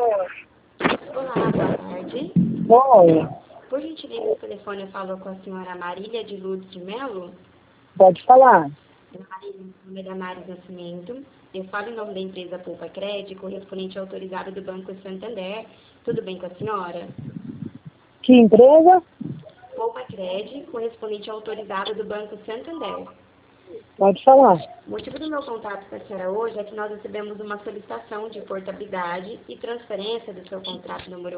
Olá, boa tarde. Oi, Por gentileza, o telefone eu falo com a senhora Marília de Lourdes de Melo. pode falar. Marília, meu nome é Damares Nascimento. Eu falo em nome da empresa Poupa Crédito, correspondente autorizado do Banco Santander. Tudo bem com a senhora? Que empresa? Poupa Crédito, correspondente autorizado do Banco Santander. Pode falar. O motivo do meu contato com a senhora hoje é que nós recebemos uma solicitação de portabilidade e transferência do seu contrato número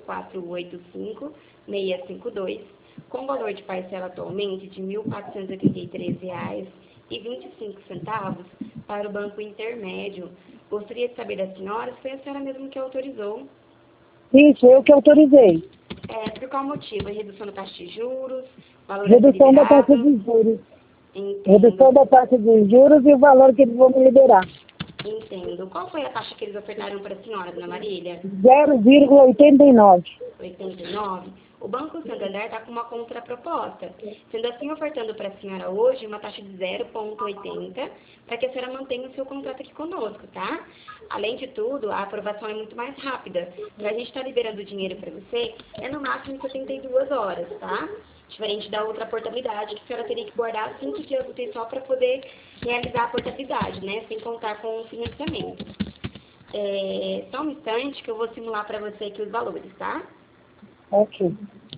4485652, com valor de parcela atualmente de R$ 1.483,25 para o Banco Intermédio. Gostaria de saber da senhora se foi a senhora mesmo que autorizou. Isso, eu que autorizei. Por qual motivo? A redução da taxa de juros, valor a ser Redução da taxa liberado? de juros. Redução Entendo. da taxa de juros e o valor que eles vão me liberar. Entendo. Qual foi a taxa que eles ofertaram para a senhora, dona Marília? 0,89. 89. O Banco Santander está com uma contraproposta, sendo assim ofertando para a senhora hoje uma taxa de 0,80 para que a senhora mantenha o seu contrato aqui conosco, tá? Além de tudo, a aprovação é muito mais rápida. Para a gente estar liberando o dinheiro para você, é no máximo em 72 horas, tá? Diferente da outra portabilidade, que a senhora teria que guardar 5 dias úteis só para poder realizar a portabilidade, né? Sem contar com o financiamento. Só um instante que eu vou simular para você aqui os valores, tá? Ok.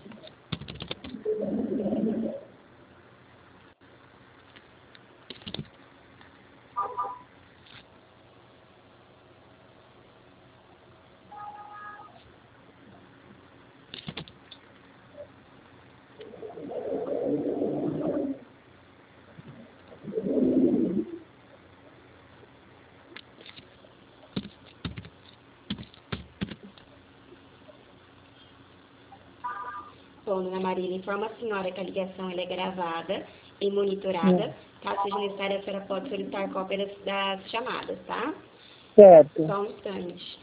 Bom, dona Marília, informa a senhora que a ligação ela é gravada e monitorada. Caso seja necessário, a senhora pode solicitar cópia das chamadas, tá? Certo. Só um instante.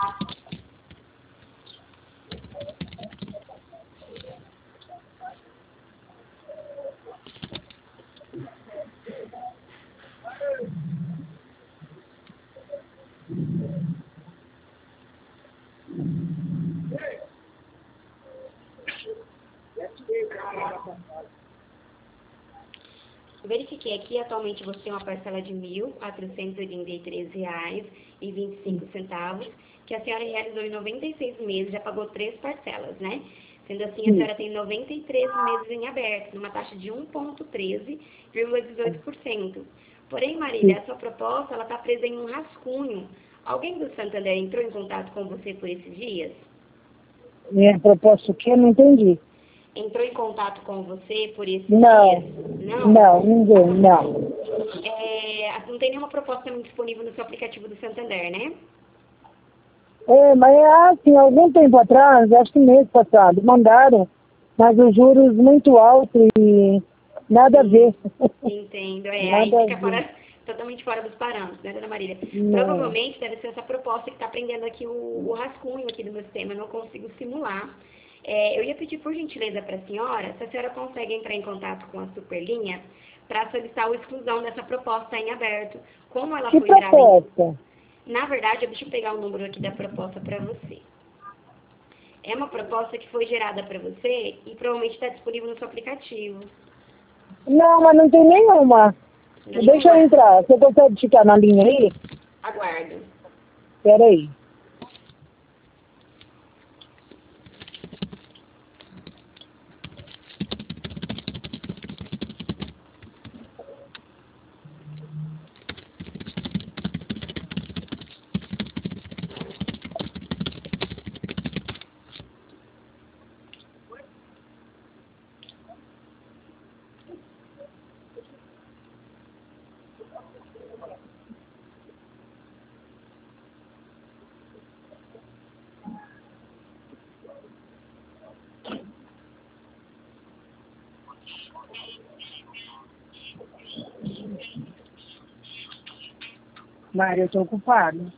Verifiquei aqui, atualmente você tem uma parcela de R$ 1.483,25, que a senhora realizou em 96 meses, já pagou 3 parcelas, né? Sendo assim, a senhora tem 93 meses em aberto, numa taxa de 1,13,18%. Porém, Marília, a sua proposta ela está presa em um rascunho. Alguém do Santander entrou em contato com você por esses dias? Minha proposta aqui eu não entendi. Entrou em contato com você por esses Não, dias? Não? não, ninguém, não. Não tem nenhuma proposta disponível no seu aplicativo do Santander, né? Mas assim, algum tempo atrás, acho que mês passado, mandaram, mas os juros muito altos e nada a ver. Entendo. Aí Nada a fica ver. totalmente fora dos parâmetros, né, dona Marília? Não. Provavelmente deve ser essa proposta que está prendendo aqui o rascunho aqui do meu sistema, eu não consigo simular. Eu ia pedir por gentileza para a senhora, se a senhora consegue entrar em contato com a Superlinha para solicitar a exclusão dessa proposta em aberto. Como ela Que foi gerada proposta? Na verdade, deixa eu pegar o número aqui da proposta para você. É uma proposta que foi gerada para você e provavelmente está disponível no seu aplicativo. Não, mas não tem nenhuma. Deixa eu Nenhuma? entrar. Você consegue ficar na linha aí? Aguardo. Espera aí. Mário, eu estou ocupado.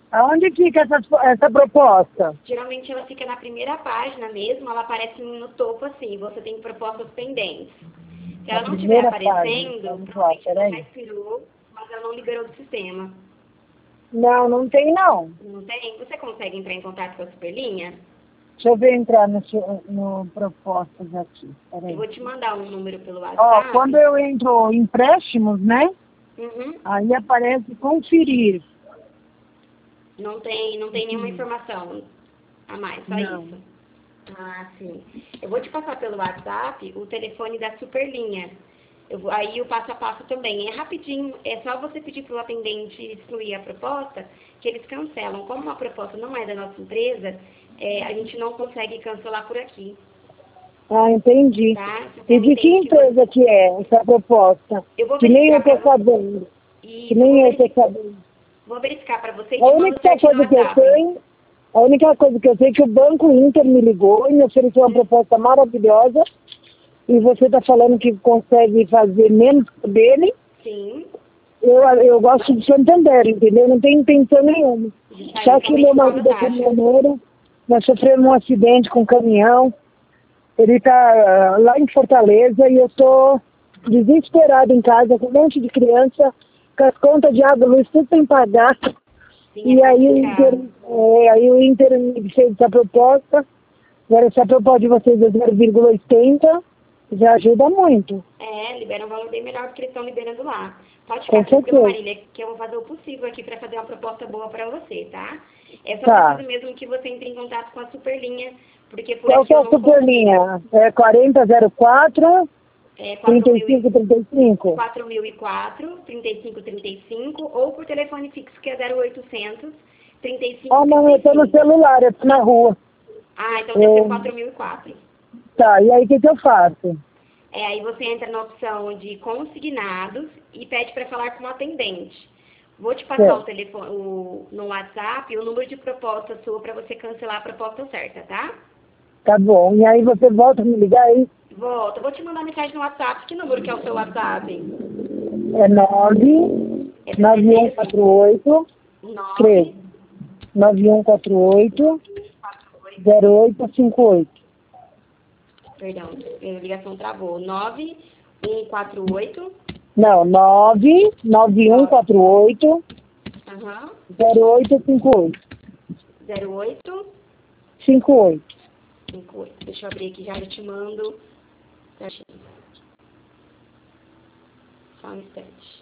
Aonde fica essa proposta? Geralmente ela fica na primeira página mesmo, ela aparece no topo assim, você tem propostas pendentes. Se ela Na não estiver primeira aparecendo, página. provavelmente ela já Peraí. expirou, mas ela não liberou do sistema. Não, não tem não. Não tem? Você consegue entrar em contato com a Superlinha? Deixa eu ver entrar no propostas aqui. Eu Peraí. vou te mandar um número pelo Ó, WhatsApp. quando eu entro em empréstimos, né? Uhum. Aí aparece conferir. Não tem nenhuma informação a mais, só Não. isso. Ah, sim. Eu vou te passar pelo WhatsApp o telefone da Superlinha. Aí o passo a passo também. É rapidinho, é só você pedir para o atendente excluir a proposta, que eles cancelam. Como a proposta não é da nossa empresa, a gente não consegue cancelar por aqui. Ah, entendi. Tá? E de que empresa que é essa proposta? Eu vou Que nem eu verificar tô para você. sabendo. E Que nem eu tô sabendo. vou verificar para você e A te mando única certinho no coisa que eu WhatsApp. sei, a única coisa que eu sei é que o Banco Inter me ligou e me ofereceu uma proposta maravilhosa. E você está falando que consegue fazer menos que o dele. Sim. Eu gosto de Santander, entendeu? Não tenho intenção nenhuma. Só que meu marido é caminhoneiro, nós sofremos um acidente com um caminhão. Ele está lá em Fortaleza e eu estou desesperada em casa, com um monte de criança, com as contas de água, luz, tudo sem pagar. Sim, E aí o Inter me fez essa proposta. Agora essa proposta de vocês é 0,80, já ajuda muito. Libera um valor bem melhor do que eles estão liberando lá. Pode Com ficar tranquilo, certeza. Marília, que eu vou fazer o possível aqui para fazer uma proposta boa para você, tá? Eu só Tá. preciso mesmo que você entre em contato com a Superlinha, porque por Qual aqui que é eu a não Superlinha? É 4004 consigo. 3535. 4004 3535 ou por telefone fixo que é 0800 3535. Ah, não, eu estou no celular, eu estou na rua. Ah, então deve ser o 4004. Tá, e aí o que eu faço? Aí você entra na opção de consignados e pede para falar com o atendente. Vou te passar o telefone no WhatsApp o número de proposta sua para você cancelar a proposta certa, tá? Tá bom, e aí você volta a me ligar aí? Volta, vou te mandar mensagem no WhatsApp. Que número que é o seu WhatsApp? É 9148 3 9148 0858. Perdão, a ligação travou. 9148. Não, 9148 Aham. 0858. 0858. 58. Deixa eu abrir aqui, já te mando. Certinho. Só um instante.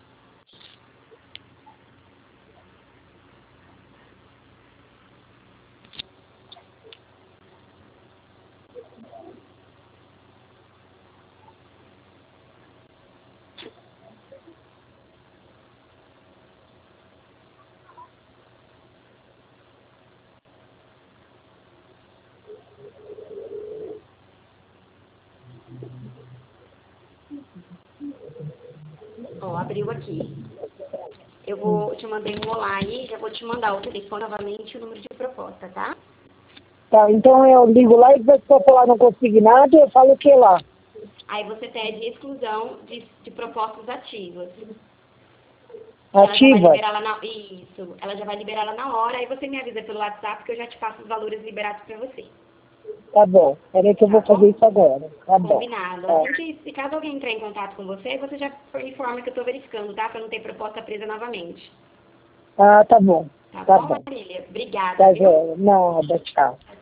Ó, abriu aqui. Eu te mandei um olá aí, já vou te mandar o telefone novamente e o número de proposta, tá? Tá, então eu ligo lá e se eu falar no consignado, eu falo o que lá? Aí você pede exclusão de propostas ativas. Ativa? Isso, ela já vai liberar lá na hora, aí você me avisa pelo WhatsApp que eu já te passo os valores liberados para você. Tá bom, peraí que eu vou fazer isso agora. Tá bom. Combinado. Assim que, se caso alguém entrar em contato com você, você já informa que eu estou verificando, tá? Para não ter proposta presa novamente. Ah, tá bom. Tá Tá bom, bom. Marília? Obrigada, Tá, viu? Nada, tchau.